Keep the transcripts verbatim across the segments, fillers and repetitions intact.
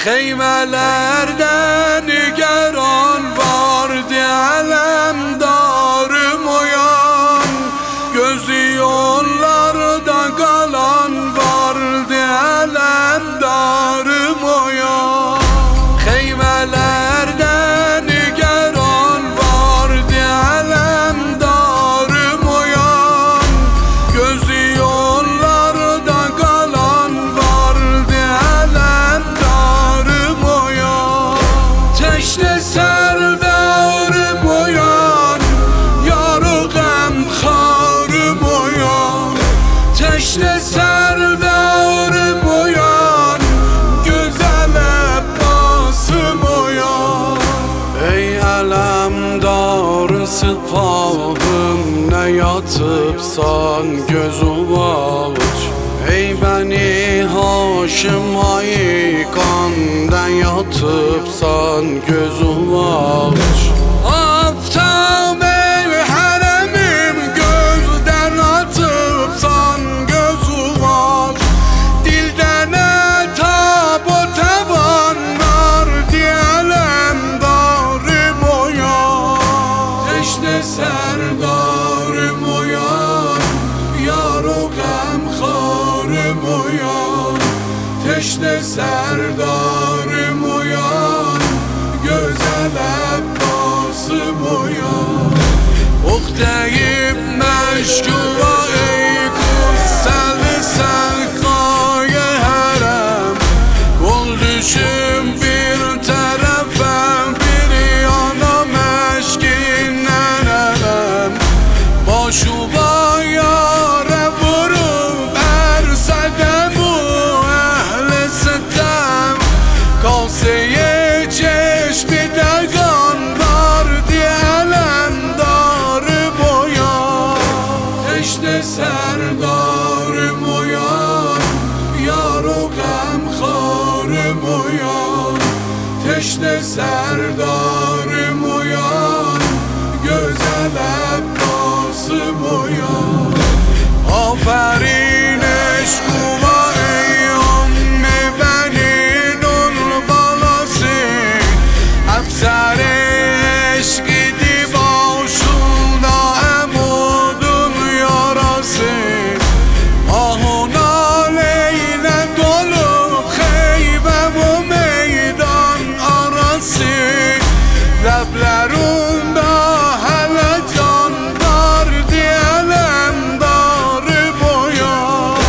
Xeymelerde nigeran vardı alemdarım oyan, gözü yollarda kalan vardı alemdarım oyan. Xeymelerde nigeran vardı alemdarım oyan, gözü yollarda kalan vardı alemdarım oyan. Teşne serdarım oyan, yarı gamxarım oyan. Teşne serdarım oyan, güzel Abbasım oyan. Ey alemdar sıfahım, ne yatıbsan göz uvaç. Ey beni Haşim haykandan yatıbsan göz uvaç. Aftab ey haremim, gözden atıbsan göz uvaç. Dilden etap o tavanlar diyelemdarım oyan. Teşne serdarım oyan, yar o gamxarım oyan. Teşne serdarım oyan, güzel Abbasım oyan. Ok deyip meşgula ey kutseli sehkayı herem. Kol düşüm bir tarafa, bir yana meşkinden elem. Başuva yâre vurup erse de bu ehli sitem. Kaseye çeşmi de kan var diyelemdarım oyan. Teşne serdarım oyan, yar o gamxarım oyan. Teşne serdarım oyan, güzel Abbasım oyan. Aferin eşkuma ey amme benin ol balası. Efser eşki başında emudun yarası. Ahuna leyle dolu heybe bu meydan arası. Leblerunda hele can var diyelemdarım oyan.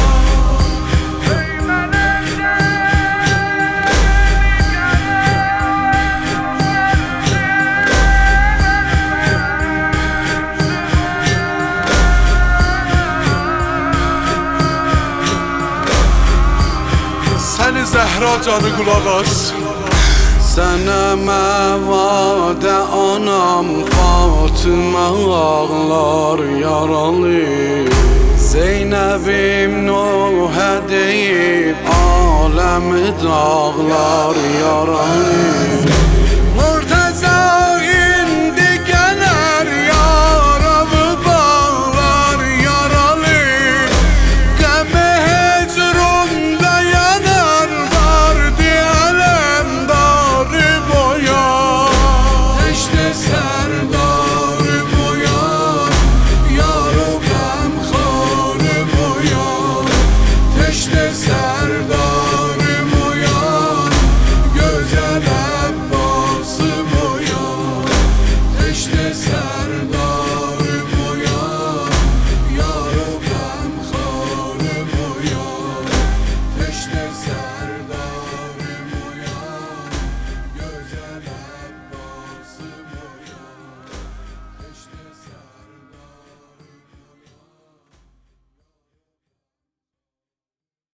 Səni Zəhra canı qulaq as. Sənə məvadə anam Fatımə ağlar yaralı. Zeynəbim Nuhə deyib aləmi dağlar yaralı. Murtəza indi gələr yaravı bağlar yaralı. Qəmi hecrunda yanar var diyelemdarım oyan. Teşne serdarım oyan, yar o gamxarım oyan. Teşne serdarım oyan, güzel Abbasım oyan. Teşne serdarım oyan, yar o gamxarım oyan. Teşne serdarım